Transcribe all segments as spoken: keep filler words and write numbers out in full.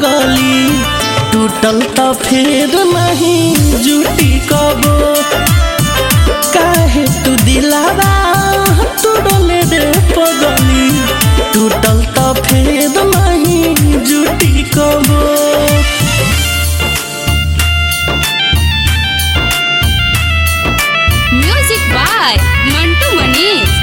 पगली टूटल तो फिर नहीं जुटी कबो काहे तू दिलावा तोड़ले रे पगली टूटल तो फिर नहीं जुटी कबो। Music by Mantu Manish.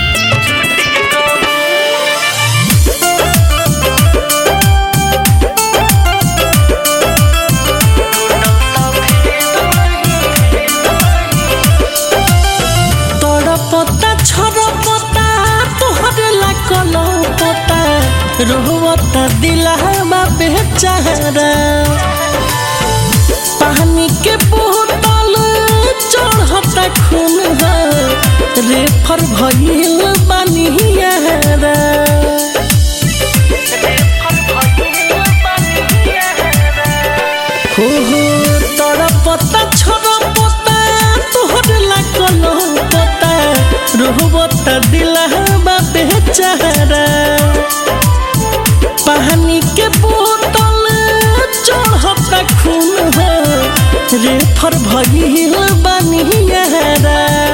पता छोड़ पता तोहरे ला कलो पता रोवता दिलवा बेचारा पानी के बोतल चढ़ता खून रेफर भइल बानियारा हो हो तोरा पता छोड़ पता तोहरे ला कलो पता रोवता दिलवा बेचारा पानी के बोतल चढ़ता खून रेफर भइल बानियारा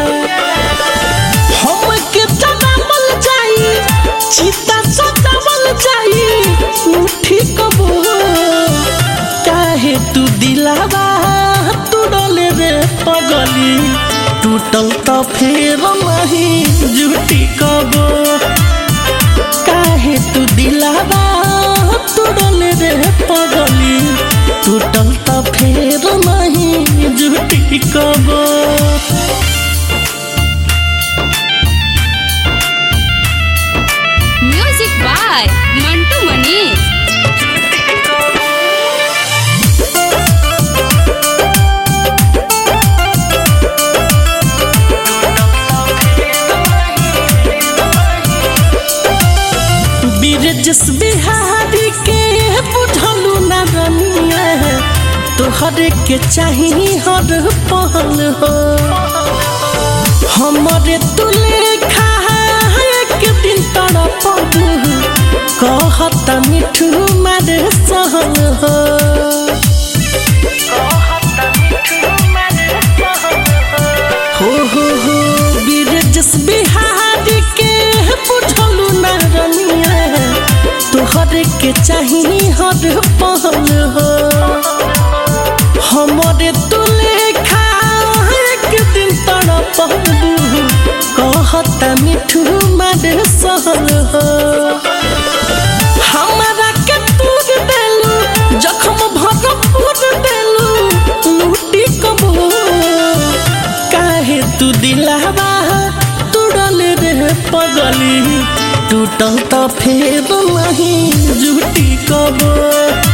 हम के जनामल जाई चिता सतावल जाई ठीक कबो काहे तू दिलावा तोड़ले रे पगली टूटल तो फिर नहीं जुटी कबो काहे तू दिलावा तोड़ले रे पगली टूटल तो फिर नहीं जुटी कबो। Music by Mantu Manish. जिस बिहारी के बुझलू ना रनिया तोहर के चाहिए हर पहल हो हमारे तुले खा एक दिन तड़प कहता मिठू मारे सहल हो हो हो हो बीर जिस बिहारी के बुझलू ना रनिया तोहर के चाहिए हर पहल हो हमारे तुले खा एक दिन तड़प कहता मिठू मारे सहल हो हमारा के तूर देलू जख्म भरपूर देलू लूटी कबो काहे तू दिलावा तोड़ले रे पगली टूटल तो फिर नहीं जुटी कबो।